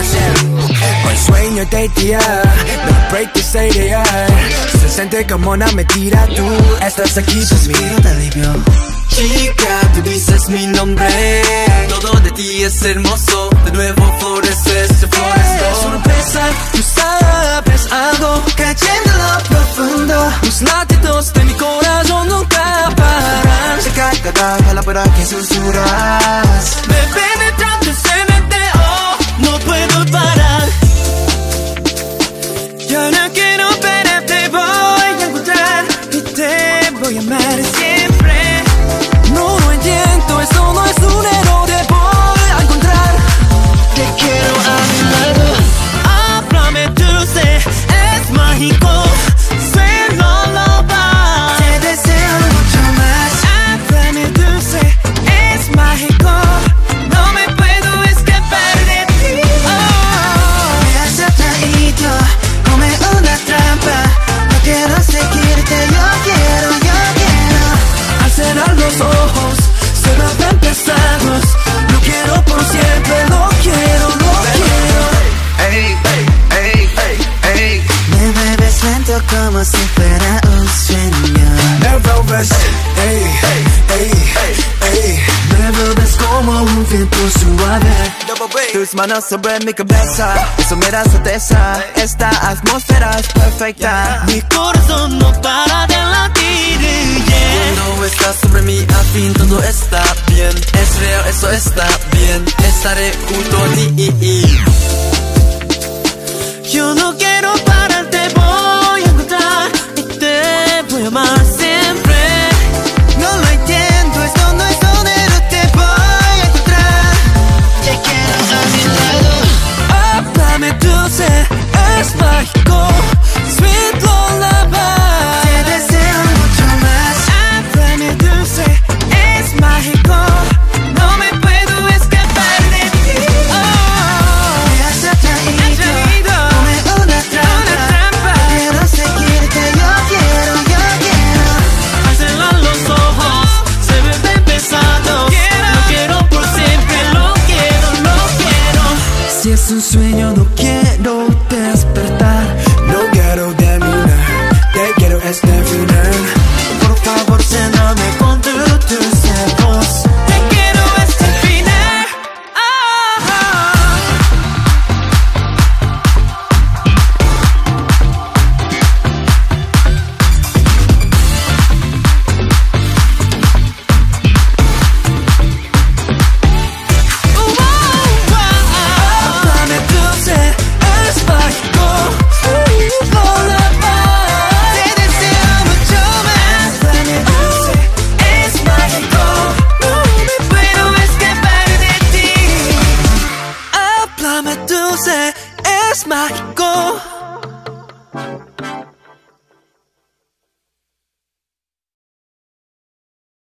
Hoy sueño de día, no break the stay se siente como una mentira. Tú estás aquí por mí. Suspiro de alivio. Chica, tú dices mi nombre. Todo de ti es hermoso. De nuevo floreces, yo florezco. Sorpresa, tú sabes algo cayendo en lo profundo. Los latidos de mi corazón nunca paran. Se cae cada palabra que susurras. Me penetrando ese meteo, no puedo parar. Yo no quiero parar, te voy a encontrar y te voy a amar siempre. No lo entiendo, eso no es un error. Te voy a encontrar. Te quiero a mi lado. Háblame dulce, es mágico. Suelo loba. Te deseo mucho más. Háblame dulce, es mágico. No me puedo escapar de ti. Me has atraído como una trampa. No quiero seguirte, yo quiero. Al cerrar los ojos, se vuelven pesados. Lo quiero por siempre, lo quiero. Ey, ey, ey, ey. Me mueves lento como si fuera un sueño. Me robas, ey, ey, ey. Me mueves como un viento suave. Tus manos sobre mi cabeza, eso me da certeza. Esta atmósfera es perfecta. Mi corazón no para de latir, yeah. Cuando estás sobre mí, al fin todo está bien. Es real, eso está bien. Estaré junto a ti. Yo no quiero parar, te voy a encontrar y te voy a amar siempre. No lo entiendo, esto no es donero, te voy a encontrar. Te quiero a mi lado. Háblame dulce, es mágico. Sweet lullaby. Te deseo mucho más. Háblame dulce, es mágico. No me puedo escapar de ti. Me has atraído como una trampa. No quiero seguirte, yo quiero. Al cerrar los ojos, se vuelven pesados. Lo quiero por siempre, lo quiero. Si es un sueño, no quiero despertar. No quiero terminar, te quiero hasta el final. Por favor, céname con tus ojos. Te quiero hasta el final. Háblame dulce, es mágico. Sweet lullaby. Te deseo mucho más. Háblame dulce, es mágico. No me puedo escapar de ti. Háblame dulce, es mágico.